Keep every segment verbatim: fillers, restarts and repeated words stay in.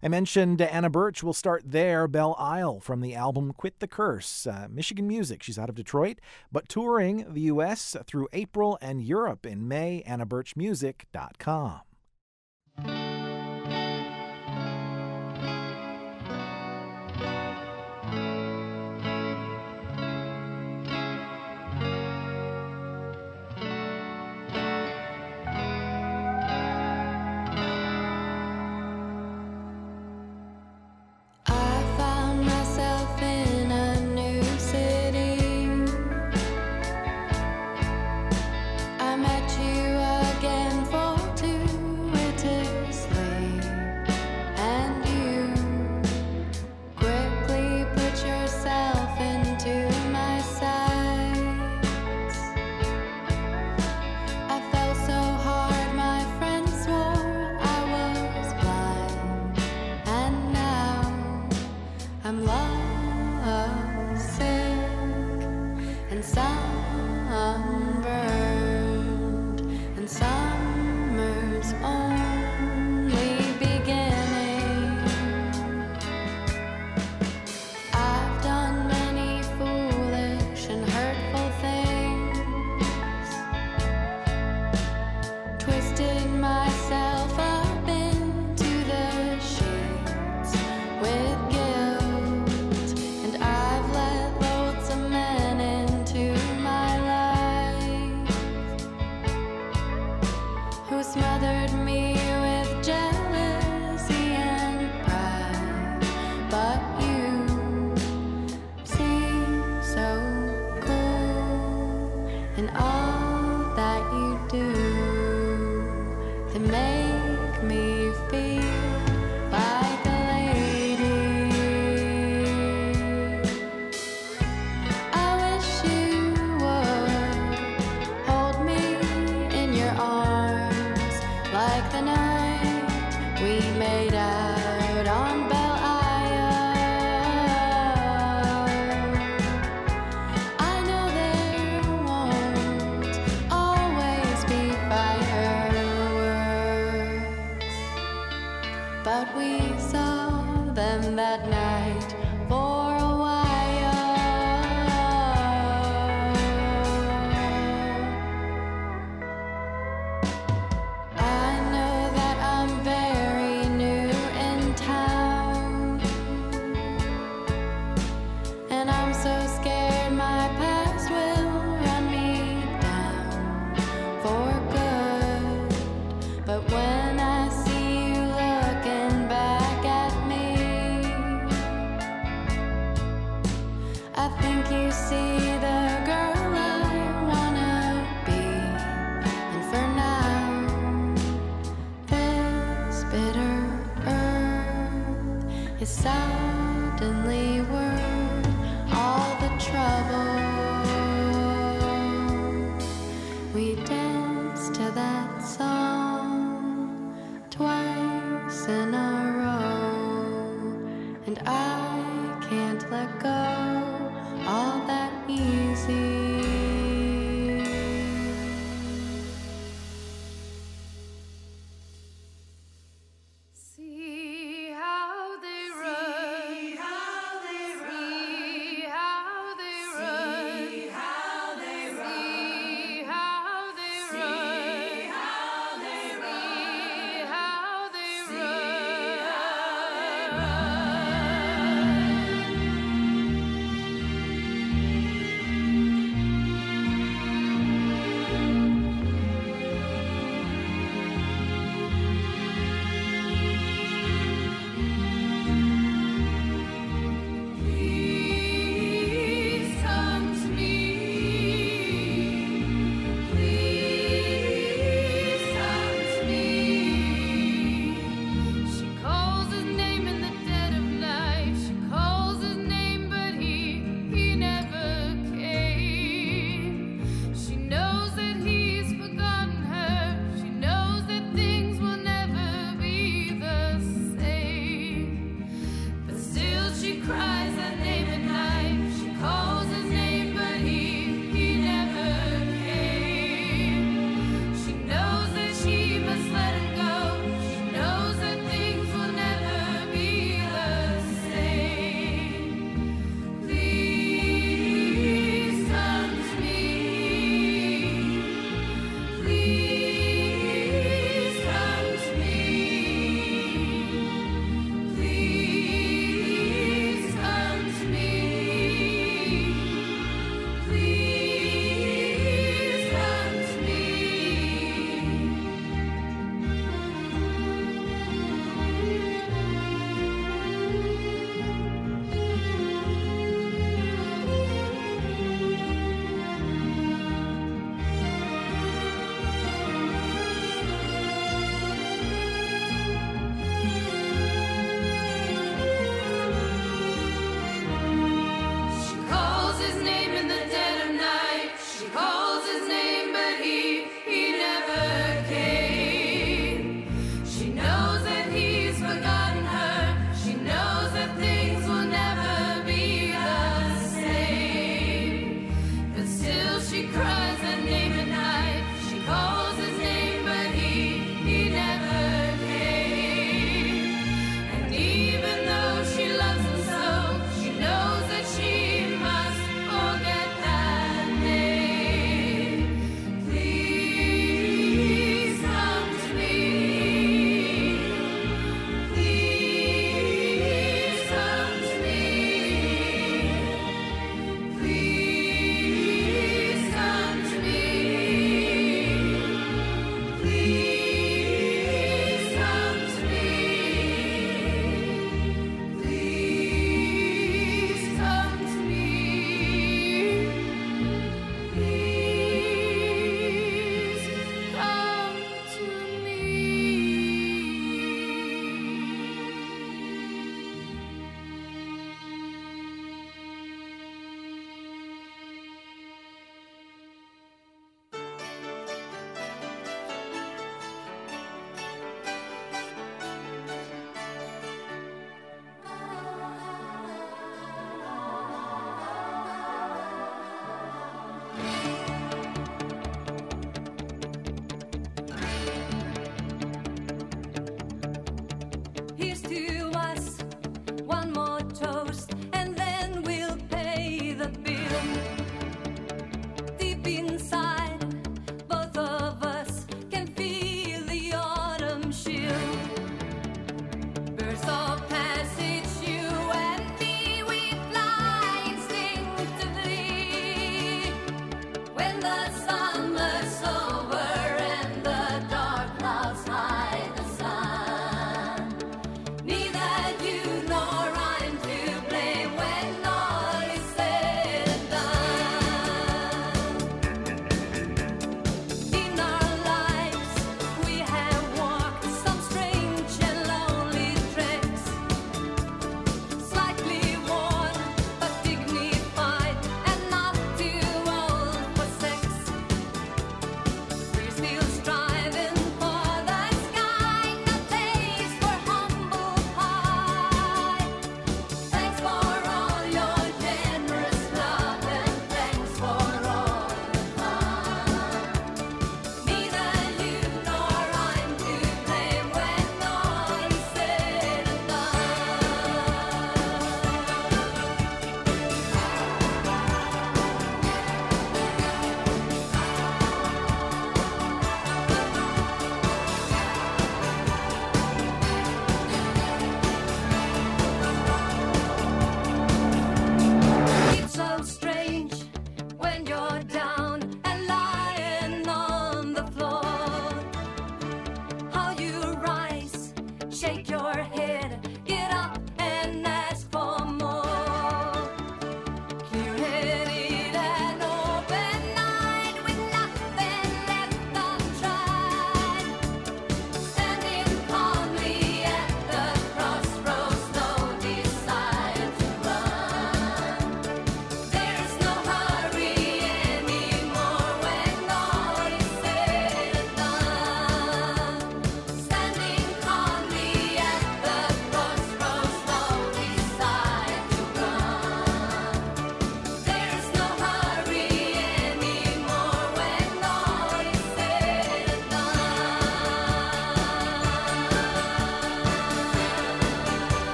I mentioned Anna Birch. We'll start there. Belle Isle from the album Quit the Curse. Uh, Michigan music. She's out of Detroit, but touring the U S through April and Europe in May. anna birch music dot com.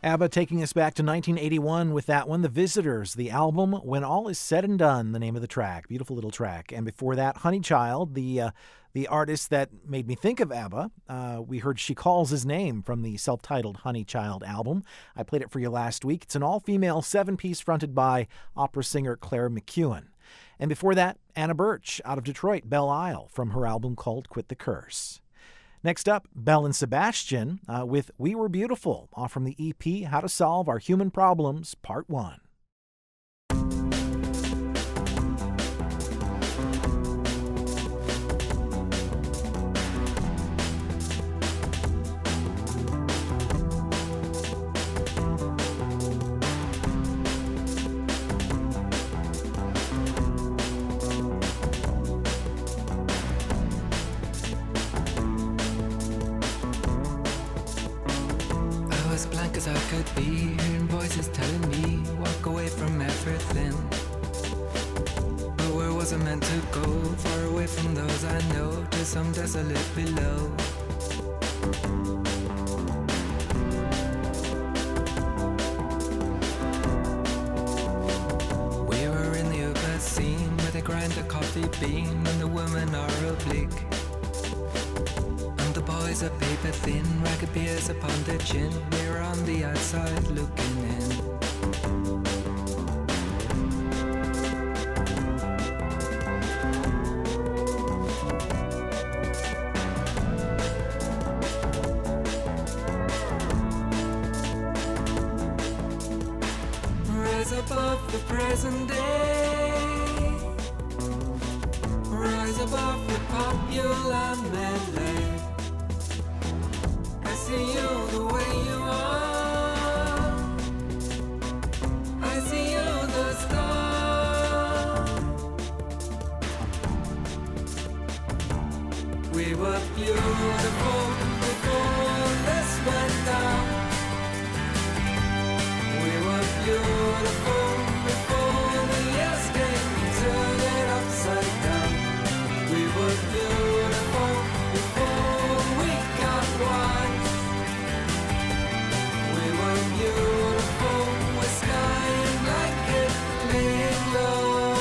ABBA taking us back to nineteen eighty-one with that one, The Visitors, the album When All Is Said and Done, the name of the track. Beautiful little track. And before that, Honeychild, the uh, the artist that made me think of ABBA. Uh, we heard She Calls His Name from the self-titled Honeychild album. I played it for you last week. It's an all-female seven-piece fronted by opera singer Claire McEwen. And before that, Anna Birch out of Detroit, Belle Isle, from her album called Quit the Curse. Next up, Belle and Sebastian uh, with We Were Beautiful, off from the E P How to Solve Our Human Problems, Part one. As I could be, hearing voices telling me walk away from everything. But where was I meant to go? Far away from those I know, to some desolate below. We were in the upper scene where they grind a coffee bean and the women are oblique. The boys are paper thin, ragged beers upon their chin. We're on the outside looking in. Rise above the present day. Rise above the popular melee. I see you the way you are. I see you the star. We were beautiful before this went down. We were beautiful before the years came and turned it upside down. We were beautiful before we got wise. Beautiful, we're skying like it, laying low.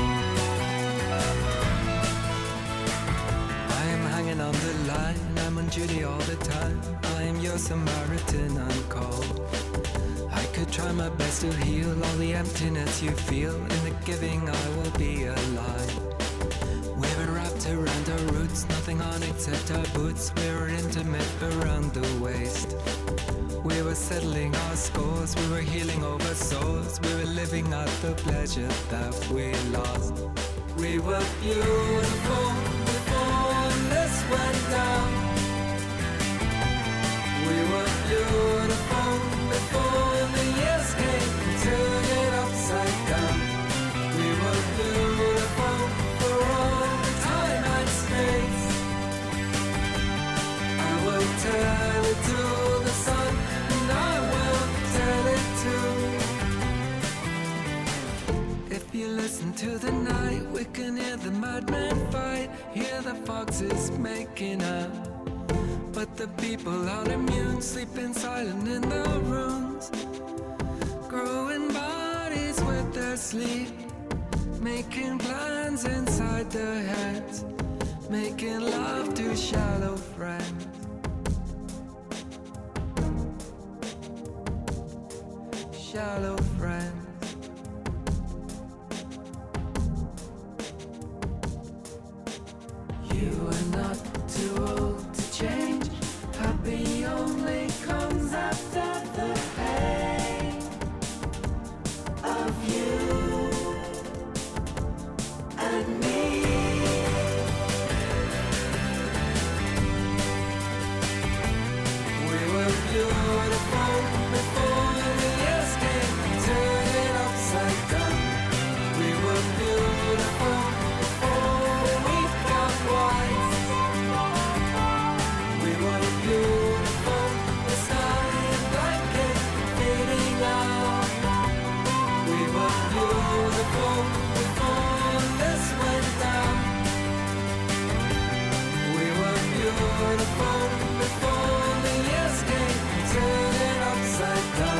I am hanging on the line, I'm on duty all the time. I am your Samaritan on call. I could try my best to heal all the emptiness you feel. In the giving I will be alive. We were wrapped around our roots, nothing on except our boots. We were intimate around the waist. We were settling our scores, we were healing over souls. We were living out the pleasure that we lost. We were beautiful before this went down. We were beautiful before the years came and turned it upside down. We were beautiful for all the time and space. I will tell it to the sun, and I will tell it too. If you listen to the night, we can hear the madmen fight, hear the foxes making up. But the people aren't immune, sleeping silent in their rooms, growing bodies with their sleep, making plans inside their heads, making love to shallow friends. Shallow friends. You are not too old to change. Happy only comes after the pain of you and me. We were beautiful before the years came and turned it upside down. We were beautiful before we got wise. We were beautiful, the sky and blanket fading out. We were beautiful before this went down. We were beautiful before the years came and turned it upside down.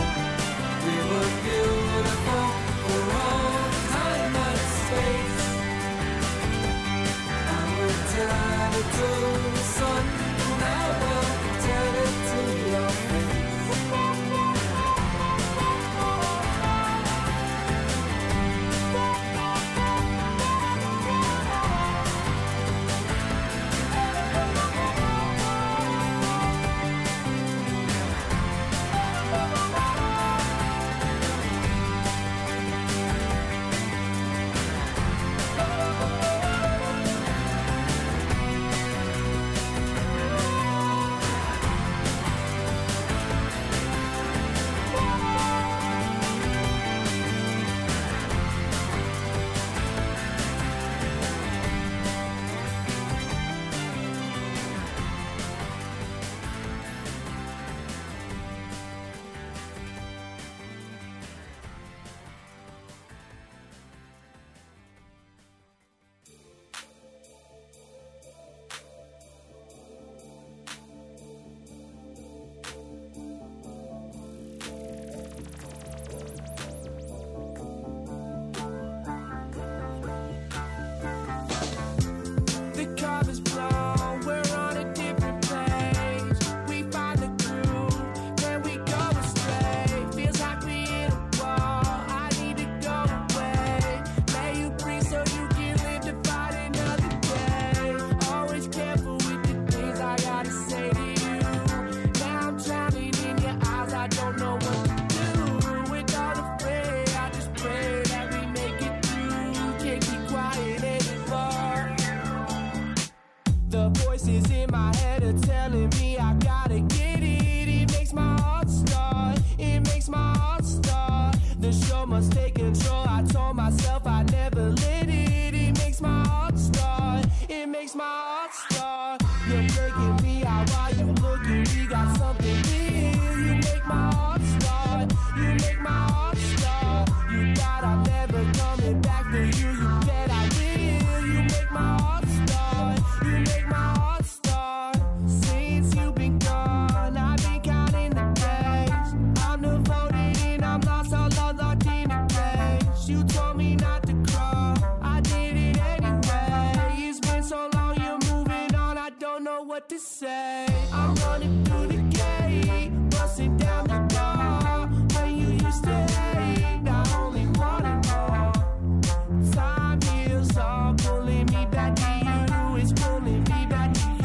voices in my head are telling me I gotta get it. It makes my heart start, it makes my heart start. The show must take control. I told myself I'd never let it. It makes my heart start, it makes my heart start. You're breaking me out while you looking. We got something real. You make my heart start, you make my heart start. You thought I'm never coming back for you. You bet I will. You make my heart start, you make my heart start. Since you've been gone, I've been counting the days. I'm devoted and I'm lost, all lost in the place. You told me not to cry, I did it anyway. It's been so long, you're moving on, I don't know what to say. I'm running through the gate, busting down the door. When you used to hate, I only wanted more. Time heals all, pulling me back to you. It's pulling me back to you.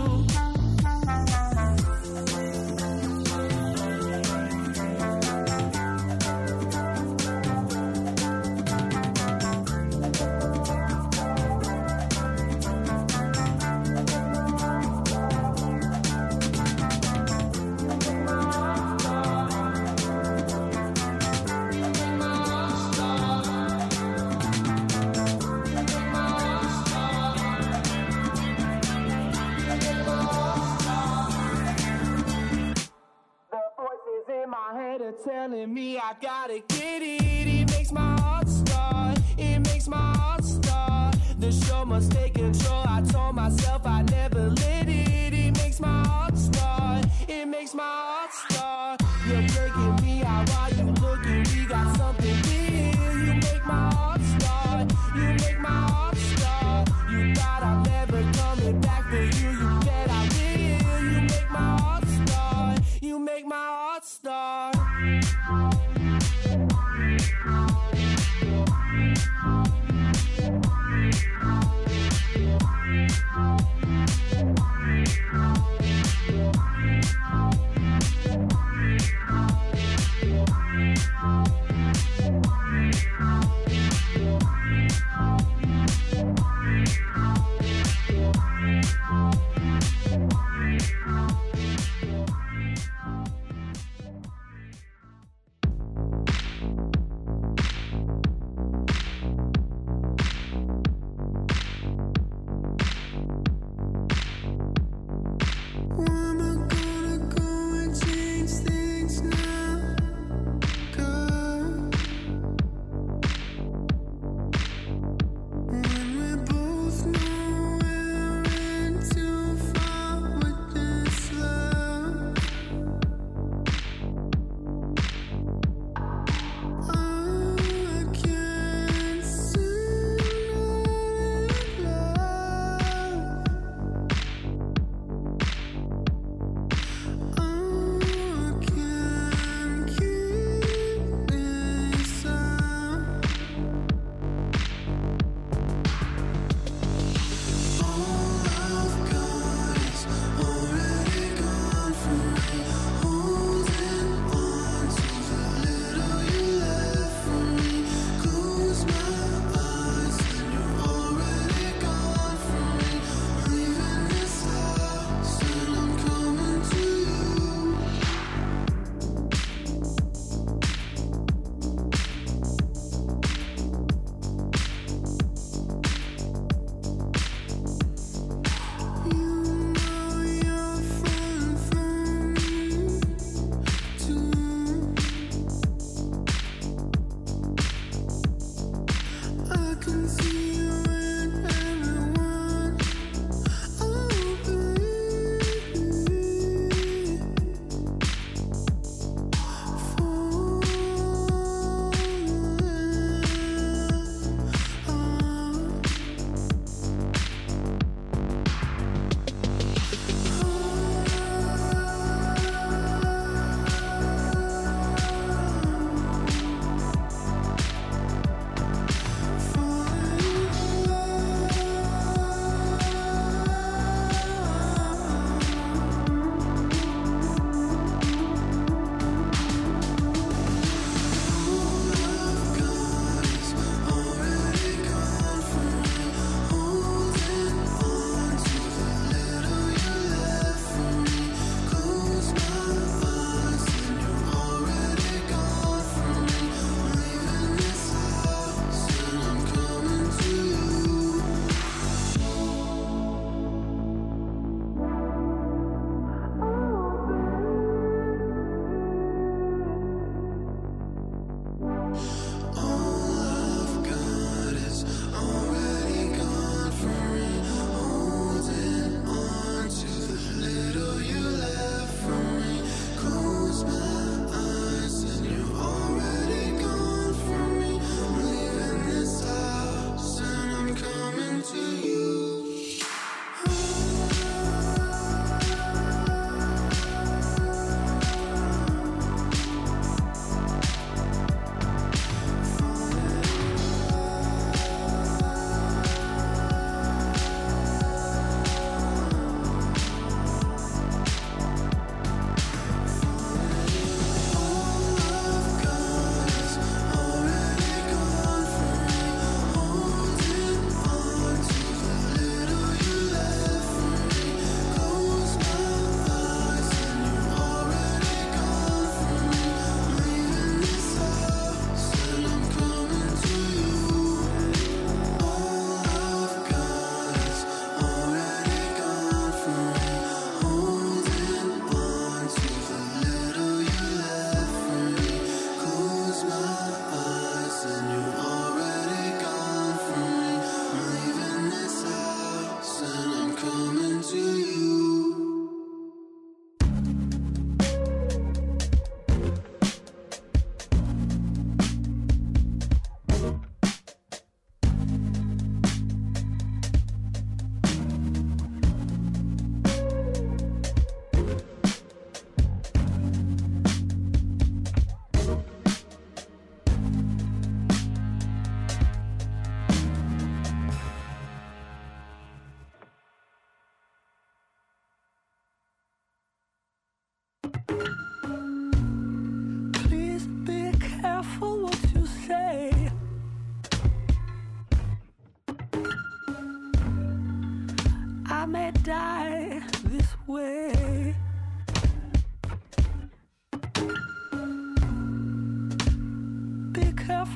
Telling me I gotta get it. It makes my heart start, it makes my heart start. The show must take control. I told myself I'd never let it. It makes my heart start, it makes my heart start. You're breaking me out while you looking. We got something real. You make my heart start, you make my heart start. You thought I'm never coming back for you. You bet I will. You make my heart start, you make my heart start.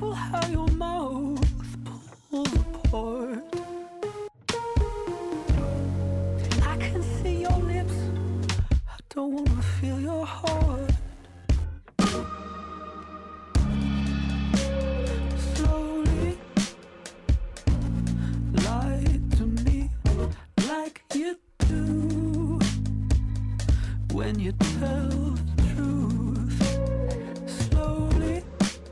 careful how your mouth pulls apart. I can see your lips, I don't wanna feel your heart. Slowly lie to me like you do when you tell the truth. Slowly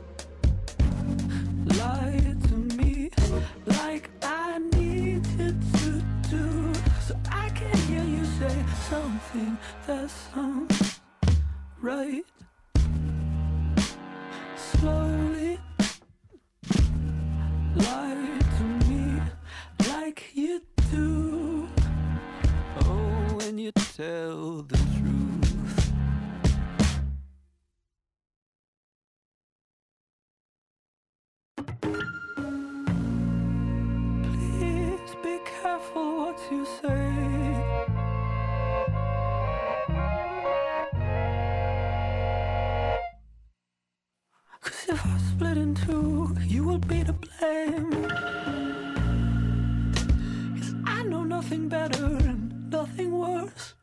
lie to me like I need you to do, so I can hear you say something that sounds right. Slowly lie to me like you do, oh, when you tell the truth. Please be careful what you say. Cause if I split in two, you will be to blame. Cause I know nothing better and nothing worse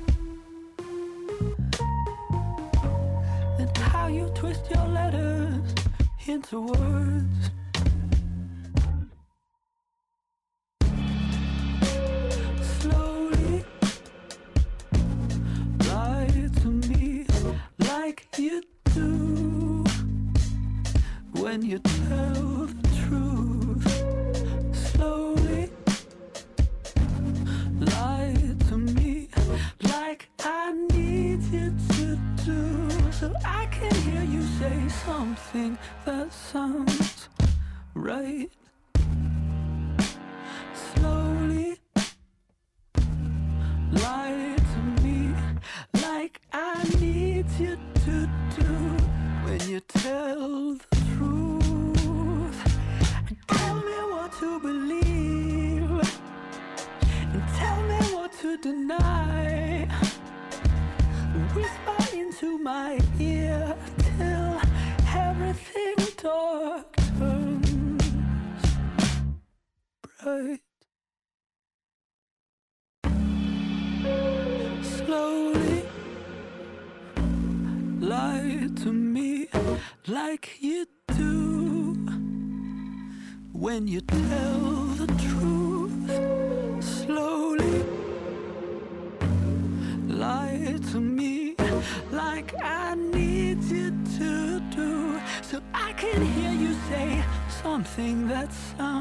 than how you twist your letters into words. Slowly lie to me like you do when you tell the truth. Slowly lie to me like I need you to do, so I can hear you say something that sounds right. Slowly lie to me like I need you to do when you tell the truth. And tell me what to believe and tell me what to deny. Whisper into my ear till everything dark turns bright. Slowly lie to me like you do when you tell the truth. Slowly lie to me like I need you to do, so I can hear you say something that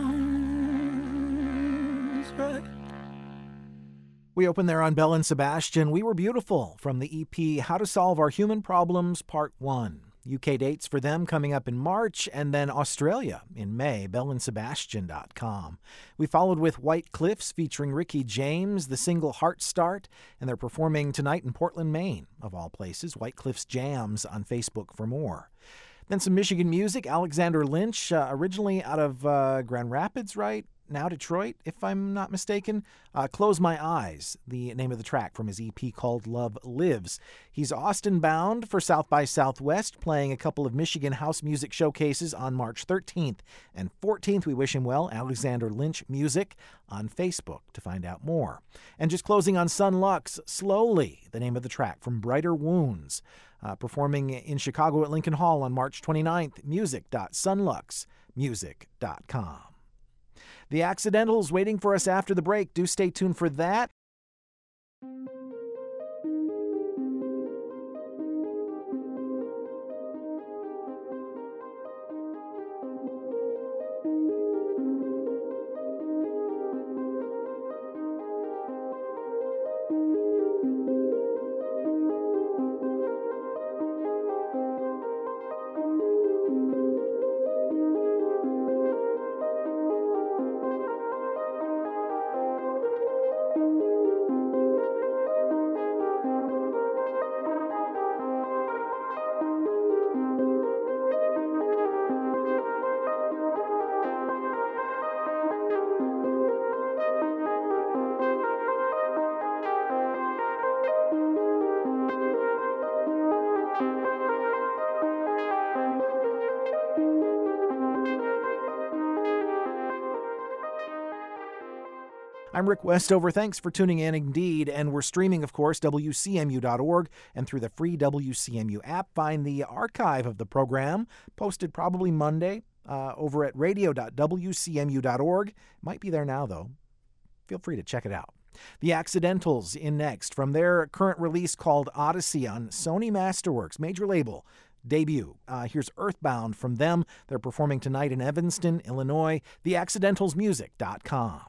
sounds right. We open there on Belle and Sebastian. We Were Beautiful from the E P How to Solve Our Human Problems Part one. U K dates for them coming up in March, and then Australia in May, belle and sebastian dot com. We followed with White Cliffs featuring Ricky James, the single Heart Start, and they're performing tonight in Portland, Maine, of all places. White Cliffs Jams on Facebook for more. Then some Michigan music. Alexander Lynch, uh, originally out of uh, Grand Rapids, right? Now Detroit, if I'm not mistaken. Uh, Close My Eyes, the name of the track from his E P called Love Lives. He's Austin bound for South by Southwest, playing a couple of Michigan house music showcases on March thirteenth and fourteenth. We wish him well. Alexander Lynch Music on Facebook to find out more. And just closing on Sun Lux, Slowly, the name of the track from Brighter Wounds. Uh, performing in Chicago at Lincoln Hall on March twenty-ninth. music dot sunlux music dot com. The Accidentals waiting for us after the break. Do stay tuned for that. I'm Rick Westover. Thanks for tuning in indeed. And we're streaming, of course, W C M U dot org and through the free W C M U app. Find the archive of the program, posted probably Monday, uh, over at radio dot W C M U dot org. Might be there now, though. Feel free to check it out. The Accidentals in next from their current release called Odyssey on Sony Masterworks, major label debut. Uh, here's Earthbound from them. They're performing tonight in Evanston, Illinois. the accidentals music dot com.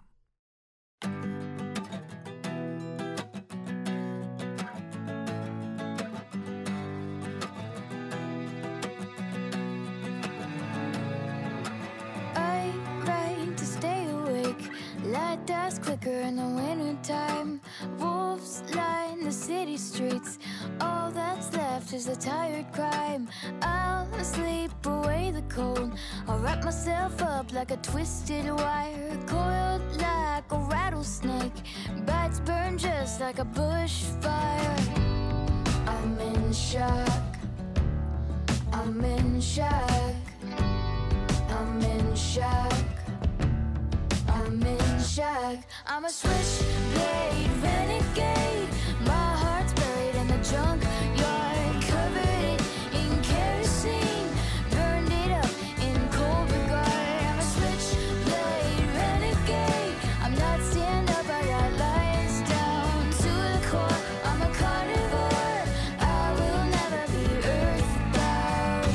I ride to stay awake. Light does quicker in the wintertime. Wolves line the city streets. All that's left is a tired crime. I'll sleep away the cold. I'll wrap myself up like a twisted wire. Coiled like a rattlesnake. Bites burn just like a bushfire. I'm in shock. I'm in shock. I'm in shock. I'm in shock. I'm a switchblade renegade. My heart's buried in the junk yard. Covered it in kerosene. Burned it up in cold regard. I'm a switchblade renegade. I'm not stand up, I got lines down to the core. I'm a carnivore. I will never be earthbound.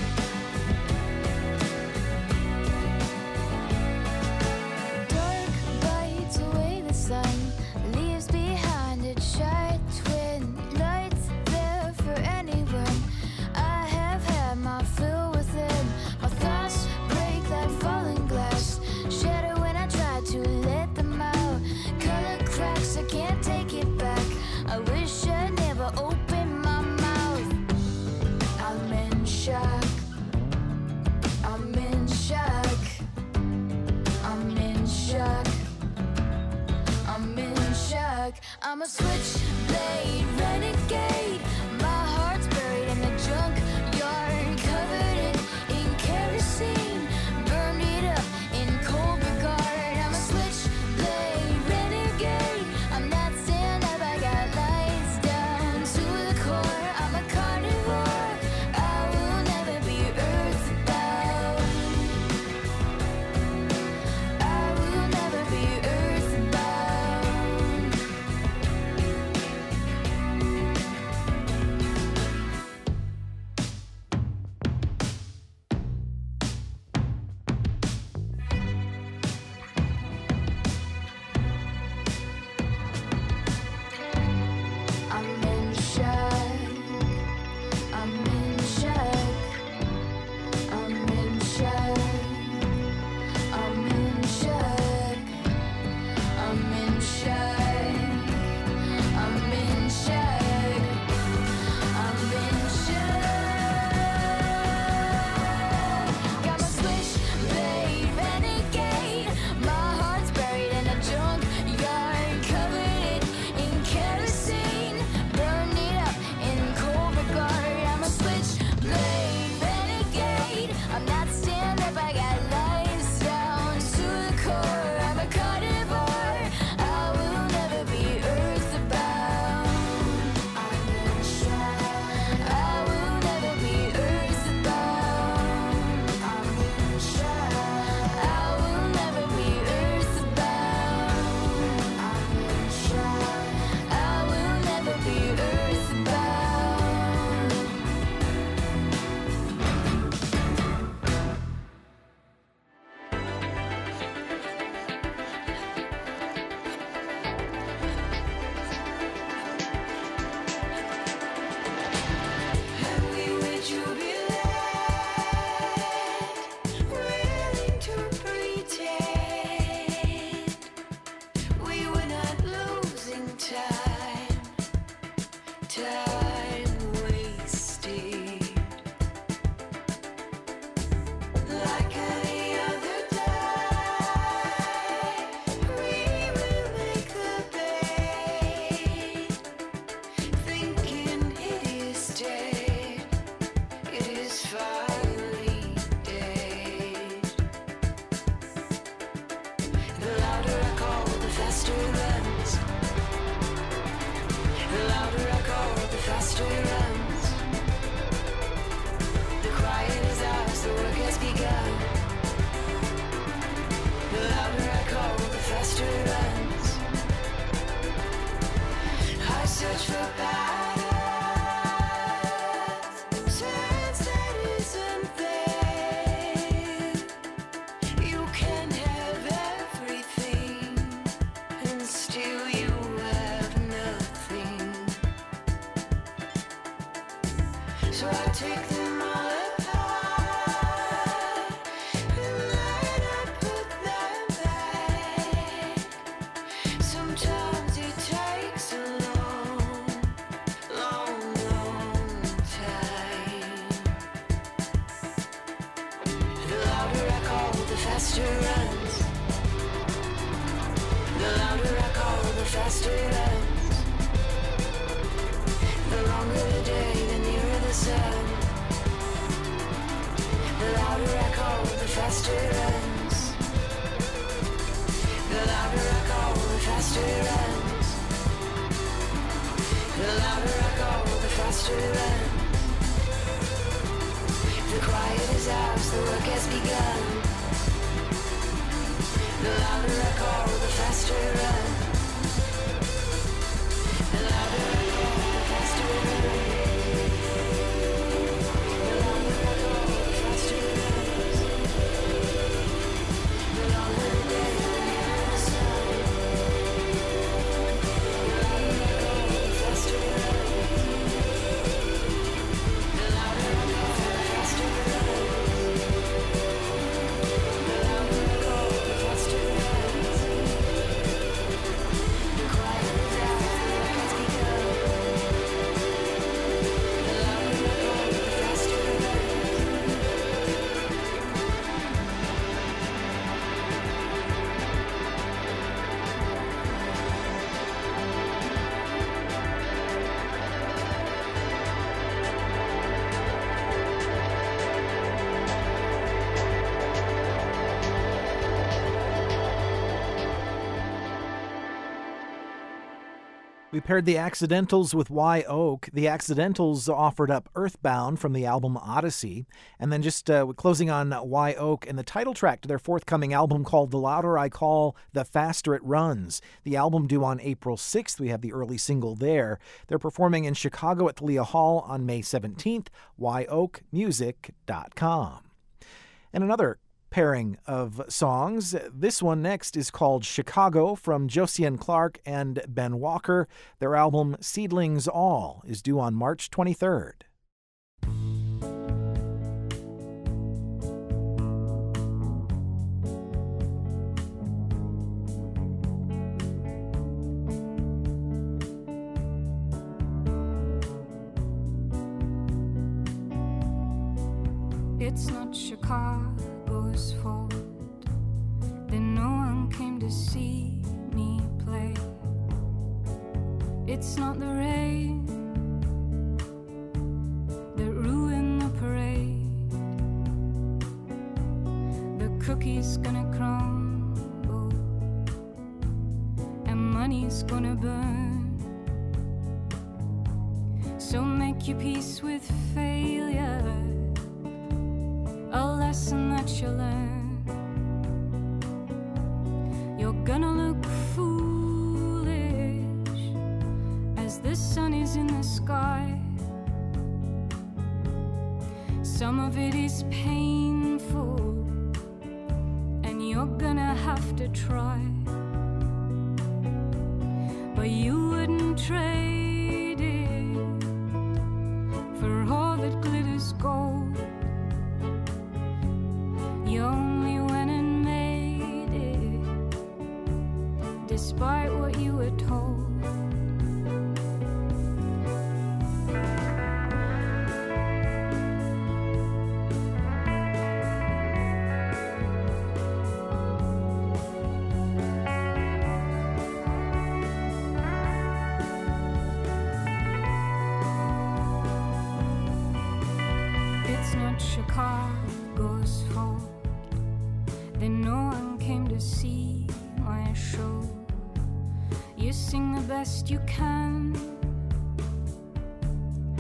Dark bites away the sun, leaves behind a shy twin. Lights there for anyone. I have had my fill within. My thoughts break like falling glass. Shatter when I try to let them out. Color cracks, I can't take it back. I wish I never opened my mouth. I'm in shock. I'm in shock. I'm in shock. I'm in shock. I'm a switchblade renegade. My heart's buried in the junk yard. Covered it in kerosene. Burned it up in cold regard. I'm a switchblade renegade. I'm not stand up, I got lights down to the core. I'm a carnivore. I will never be earthbound. I will never be earthbound. I'm in shock. I'm in shock. I'm in shock. I'm in shock. I'm in shock. I'm in shock. I'm in shock. Got my switchblade renegade. My heart's buried in a junk yard. Covered it in kerosene. Burned it up in cold regard. I'm a switchblade renegade. I'm not stand up, I got lights down to the core. I'm a carnivore. I will never be earthbound. I'm in shock. I will never be earthbound. I'm in shock. I will never be earthbound. I'm in shock. I will never be earthbound. Heavy would you be led, willing to pretend we were not losing time, time wasted, like any other day. We will make the bed, thinking it is dead. It is finally dead. The louder I call, the faster faster it runs. The quiet is ours, the work has begun. The louder I call, the faster it runs. I search for paths, sense that isn't there. You can have everything, and still you have nothing. So I take them all apart, and then I put them back. Sometimes it takes a long, long, long time. The louder I call, the faster it runs. The louder I call, the faster it runs. The longer the day, the nearer the sun. The louder I call, the faster it runs. The louder I call, the faster it runs. The louder I call, the faster it runs. The quiet is ours, the work has begun. The louder I call, the faster it runs. The louder I call, the faster it runs. The louder I call, the faster it runs. The longer the day, the nearer the sun. The louder I call, the faster it runs. The louder I call, the faster it runs. The louder I call, the faster it runs. The quiet is ours, the work has begun. The louder I call, the faster it runs. We paired the Accidentals with Wye Oak. The Accidentals offered up Earthbound from the album Odyssey. And then just uh, closing on Wye Oak and the title track to their forthcoming album called The Louder I Call, The Faster It Runs. The album due on April sixth. We have the early single there. They're performing in Chicago at Thalia Hall on May seventeenth. wye oak music dot com. And another pairing of songs. This one next is called Chicago from Josian Clark and Ben Walker. Their album Seedlings All is due on March twenty-third. It's not Chicago's fault that no one came to see me play. It's not the rain that ruined the parade. The cookie's gonna crumble and money's gonna burn. So make your peace with failure, a lesson that you learn. You're gonna look foolish as the sun is in the sky. Some of it is painful and you're gonna have to try, but you wouldn't trade it for all that glitters gold. You only went and made it despite what you were told. It's not Chicago's fault that no one came to see my show. You sing the best you can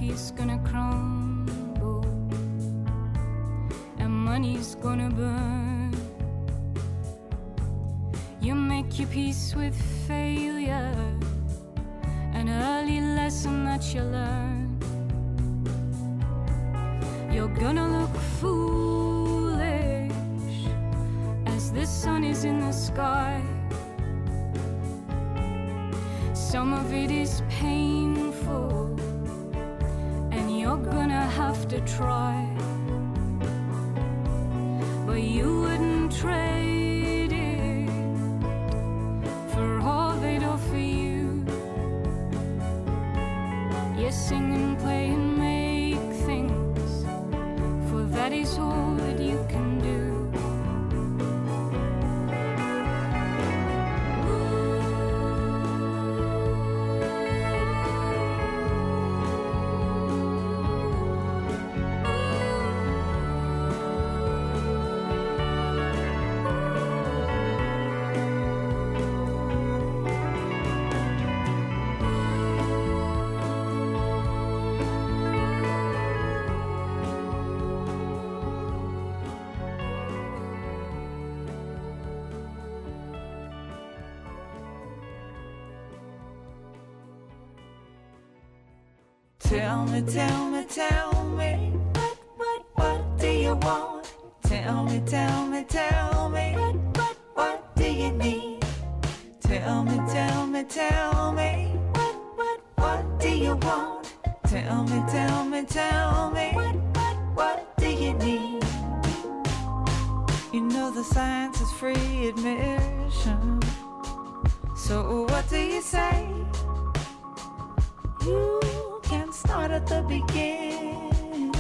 is gonna crumble and money's gonna burn. You make your peace with failure, an early lesson that you learn. You're gonna look foolish as the sun is in the sky. Some of it is painful, and you're gonna have to try. But you wouldn't trade it for all they'd offer you. You sing and play and make things, for that is all that you can do. Tell me, tell me, tell me, what, what, what do you want? Tell me, tell me, tell me, what, what, what do you need? Tell me, tell me, tell me, what, what, what do you want? Tell me, tell me, tell me, what, what, what do you need? You know the science is free admission, so what do you say? You can start at the beginning.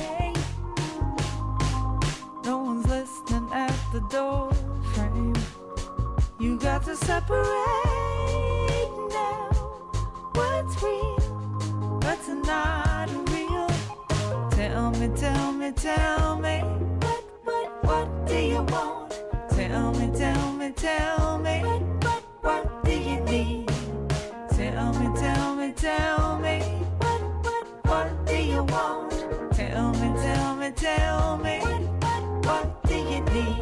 No one's listening at the door frame. You got to separate now what's real, what's not real. Tell me, tell me, tell me, what, what, what do you want? Tell me, tell me, tell me, what, what, what do you need? Tell me, tell me, tell me, what, what, what do you want? Tell me, tell me, tell me, what, what, what do you need?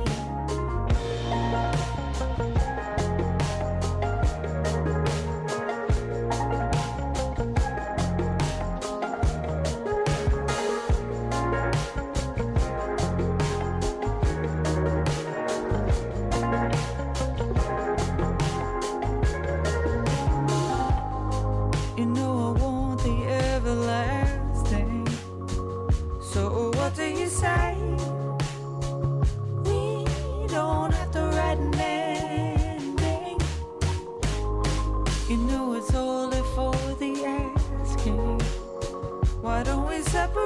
You know I want the everlasting, so what do you say? We don't have to write an ending. You know it's only for the asking. Why don't we separate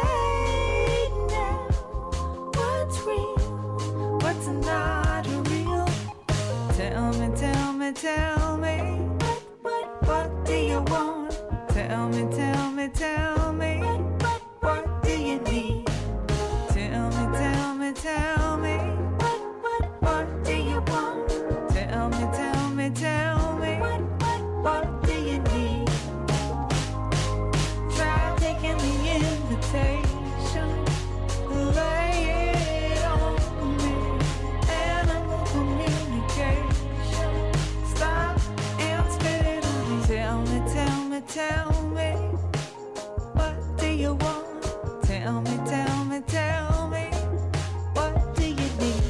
now what's real, what's not real? Tell me, tell me, tell me, what, what, what do you want? Tell me, tell me, tell me, what, what, what do you need? Tell me, tell me, tell me, what, what, what do you want? Tell me, tell me, tell me, what, what, what do you need? Try taking the invitation, lay it on me, animal communication. Stop and spit it on me. Tell me, tell me, tell me, what do you want? Tell me, tell me, tell me, what do you need?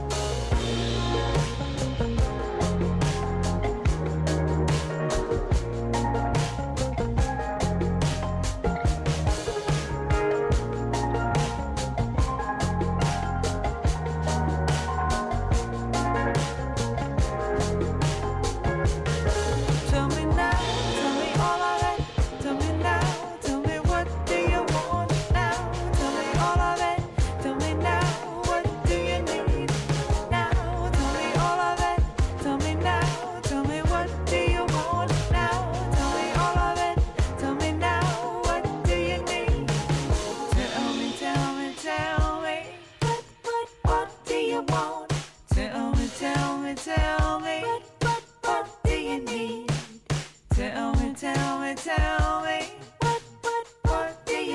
Tell me now, tell me all of it. Tell me now, tell me what do you want now? Tell me all of it. Tell me now, what do you need now? Tell me all of it. Tell me now, tell me what do you want now? Tell me all of it. Tell me now, what do you need? Tell me, tell me, tell me, what, what, what do you want? Tell me, tell me, tell me, what, what, what do you need? Tell me, tell me, tell me, what, what, what do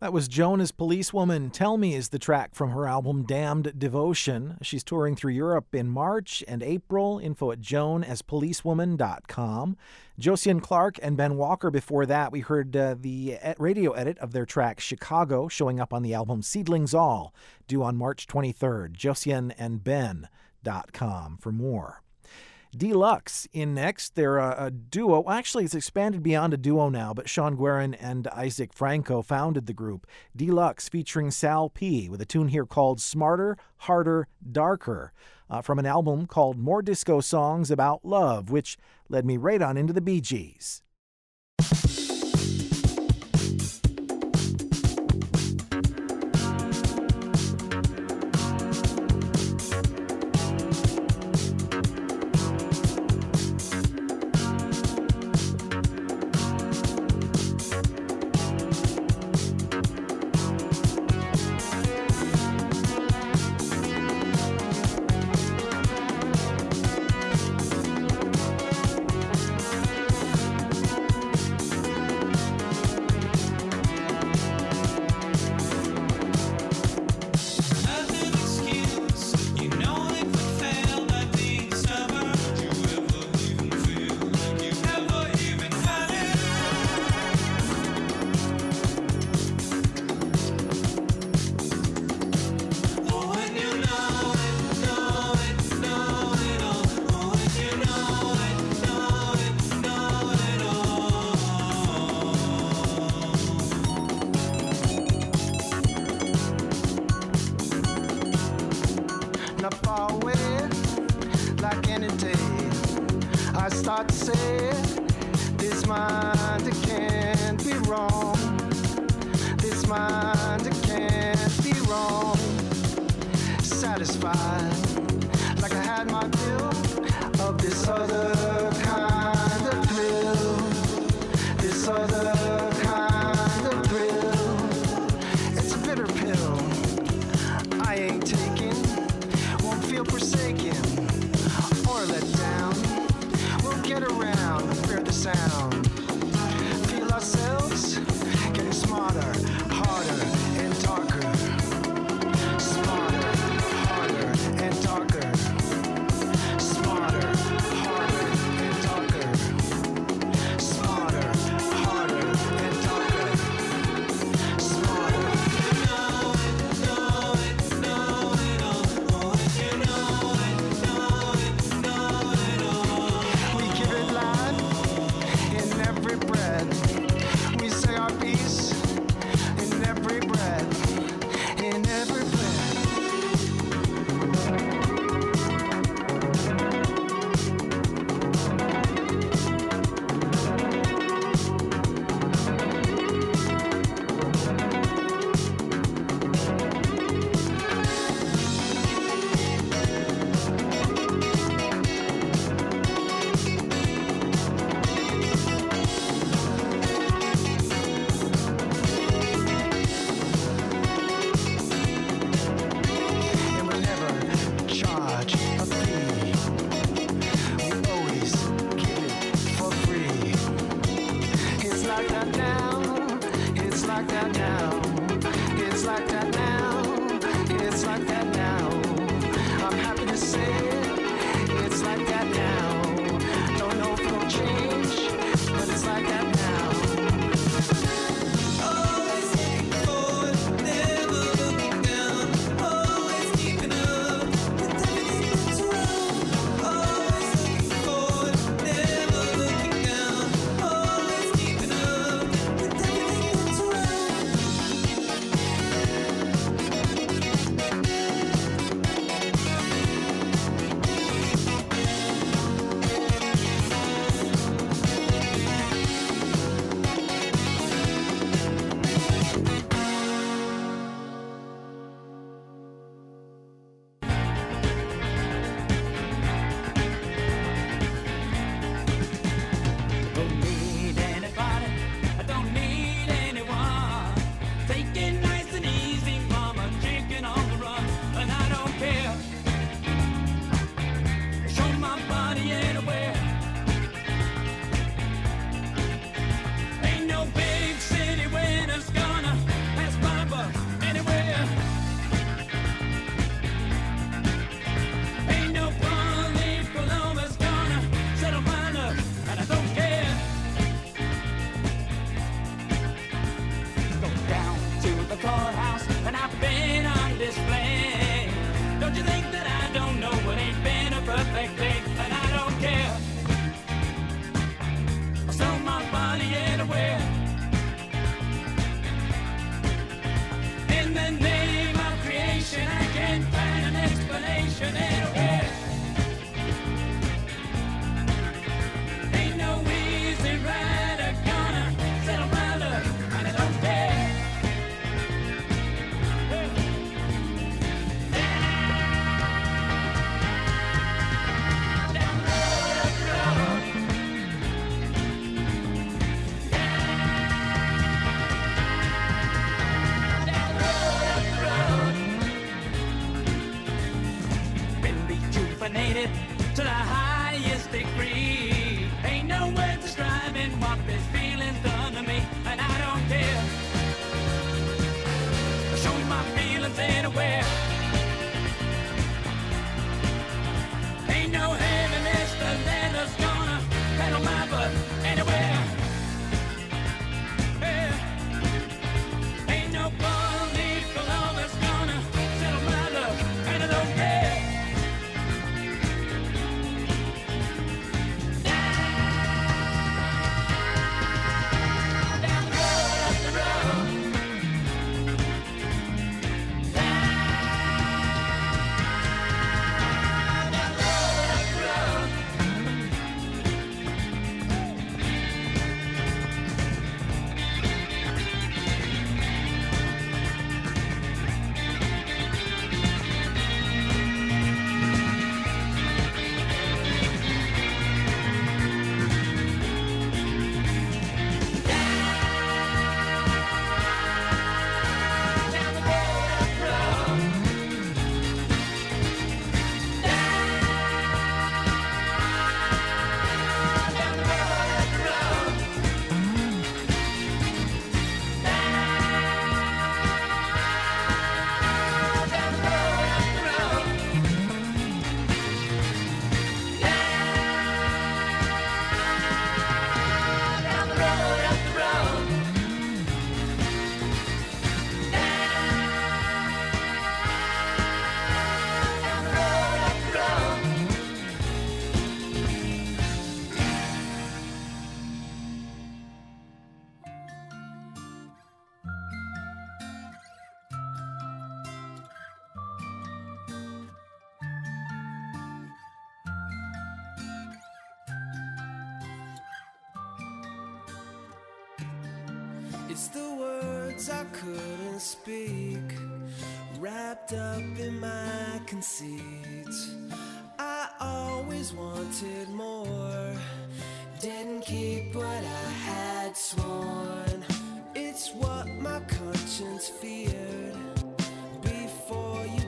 That was Jonas Policewoman. Tell Me is the track from her album Damned Devotion. She's touring through Europe in March and April. Info at joan as policewoman dot com. Josian Clark and Ben Walker before that. We heard uh, the radio edit of their track Chicago, showing up on the album Seedlings All, due on March twenty-third. josian and ben dot com for more. Deluxe in next. They're a, a duo. Actually, it's expanded beyond a duo now, but Sean Guerin and Isaac Franco founded the group. Deluxe featuring Sal P with a tune here called Smarter, Harder, Darker uh, from an album called More Disco Songs About Love, which led me right on into the Bee Gees. Smarter, harder, and darker. caffeinated to the highest degree. Ain't no words describing what this feeling's done to me, and I don't care. Show me my feelings anywhere. Ain't no heaviness the leather's gonna pedal my butt anywhere. Yeah. Ain't no bond leaf love that's gonna settle my love, and I don't care. Down the road, up the road. It's the words I couldn't speak, wrapped up in my conceit. I always wanted more, didn't keep what I had sworn. It's what my conscience feared before you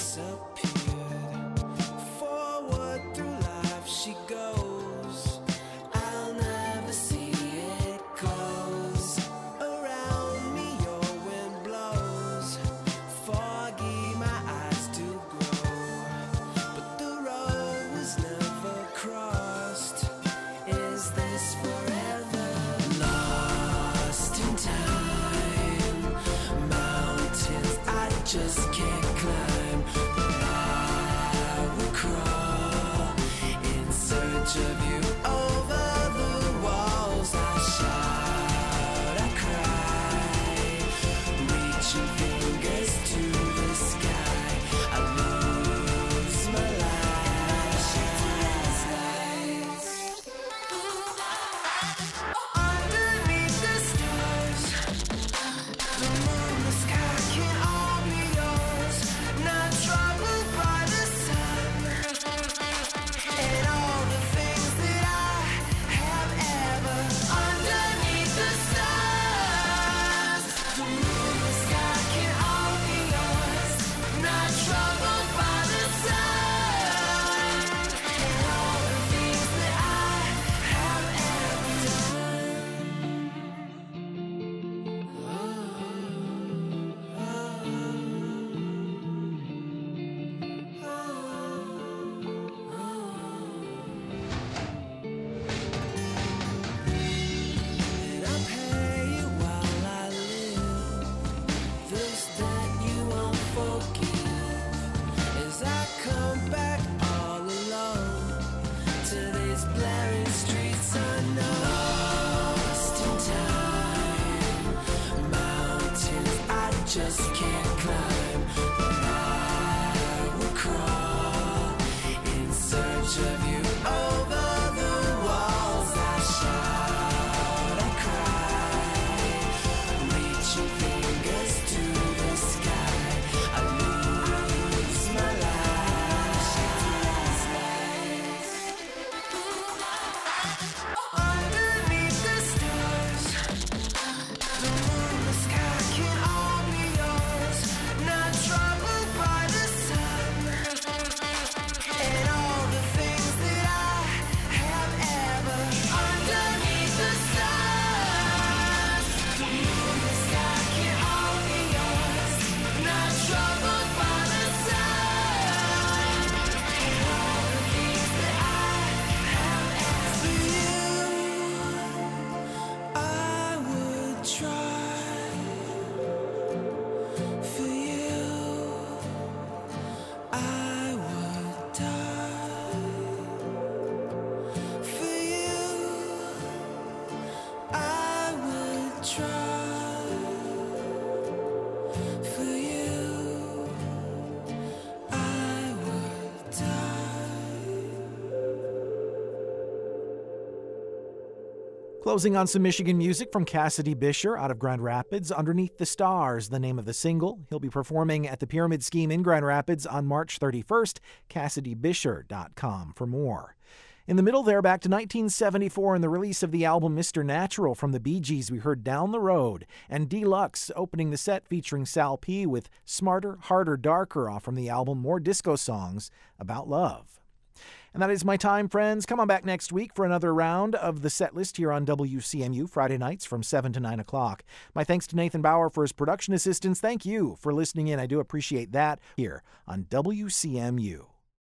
disappeared. Forward through life she goes, I'll never see it close. Around me your wind blows, foggy my eyes do grow. But the road was never crossed. Is this forever? Lost in time, mountains I just can't climb, but I will crawl in search of you. Over the walls I shout, I cry, reaching fingers to the sky. I lose my life. Underneath the stars, the moon, the sky can all be yours. Closing on some Michigan music from Cassidy Bisher out of Grand Rapids, Underneath the Stars, the name of the single. He'll be performing at the Pyramid Scheme in Grand Rapids on March thirty-first. Cassidy Bisher dot com for more. In the middle there, back to nineteen seventy-four and the release of the album Mister Natural from the Bee Gees, we heard Down the Road, and Deluxe opening the set featuring Sal P with Smarter, Harder, Darker off from the album More Disco Songs About Love. And that is my time, friends. Come on back next week for another round of the set list here on W C M U, Friday nights from seven to nine o'clock. My thanks to Nathan Bauer for his production assistance. Thank you for listening in. I do appreciate that here on W C M U.